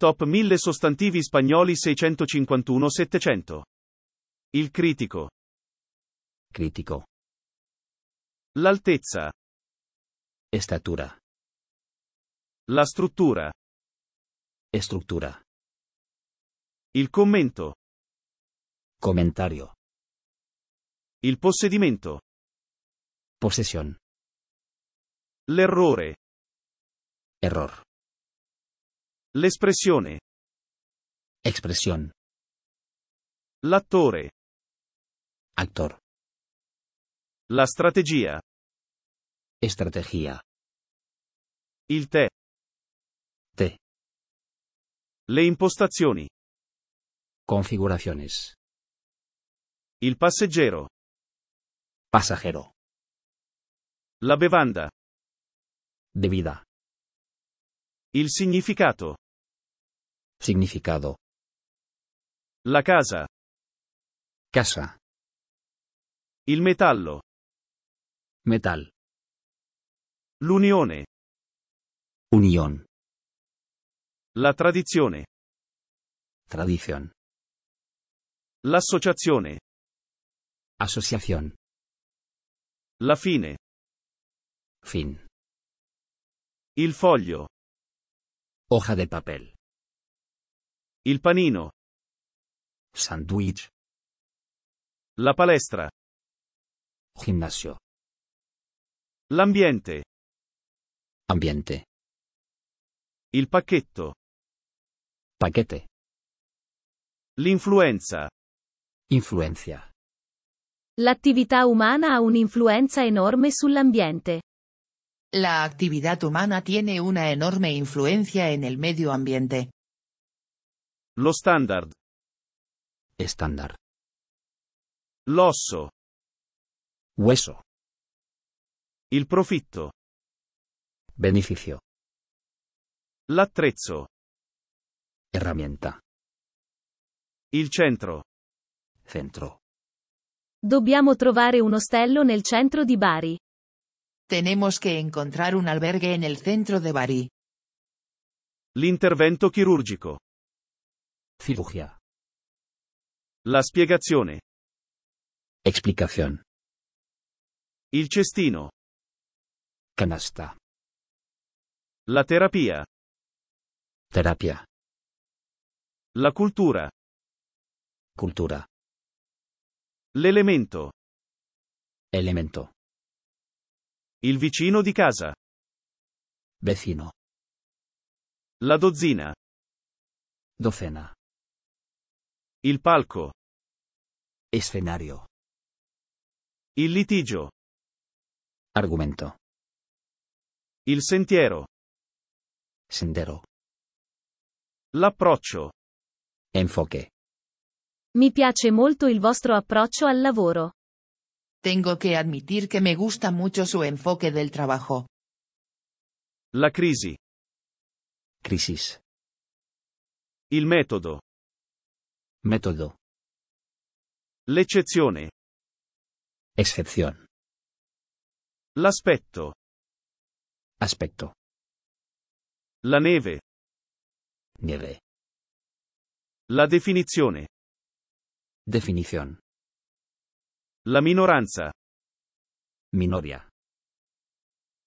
Top 1000 sostantivi spagnoli 651-700. Il critico. Crítico. L'altezza. Estatura. La struttura. Estructura. Il commento. Comentario. Il possedimento. Posesión. L'errore. Error. L'espressione. Expresión. L'attore. Actor. La strategia. Estrategia. Il tè. T. Le impostazioni. Configuraciones. Il passeggero. Pasajero. La bevanda. Bebida. Il significato. Significado. La casa. Casa. Il metallo. Metal. L'unione. Unión. La tradizione. Tradición. L'associazione. Asociación. La fine. Fin. Il foglio. Hoja de papel. Il panino. Sándwich. La palestra. Gimnasio. L'ambiente. Ambiente. Il pacchetto. Paquete. L'influenza. Influencia. L'attività umana ha un'influenza enorme sull'ambiente. La actividad humana tiene una enorme influencia en el medio ambiente. Lo standard. Estándar. L'osso. Hueso. Il profitto. Beneficio. L'attrezzo. Herramienta. Il centro. Centro. Dobbiamo trovare un ostello nel centro di Bari. Tenemos que encontrar un albergue en el centro de Bari. L'intervento chirurgico. Cirugía. La spiegazione. Explicación. Il cestino. Canasta. La terapia. Terapia. La cultura. Cultura. L'elemento. Elemento. Il vicino di casa. Vecino. La dozzina. Docena. Il palco. Escenario. Il litigio. Argumento. Il sentiero. Sendero. L'approccio. Enfoque. Mi piace molto il vostro approccio al lavoro. Tengo que admitir que me gusta mucho su enfoque del trabajo. La crisi. Crisis. Il metodo. Método. L'eccezione. Excepción. L'aspetto. Aspecto. La neve. Nieve. La definizione. Definición. La minoranza. Minoria.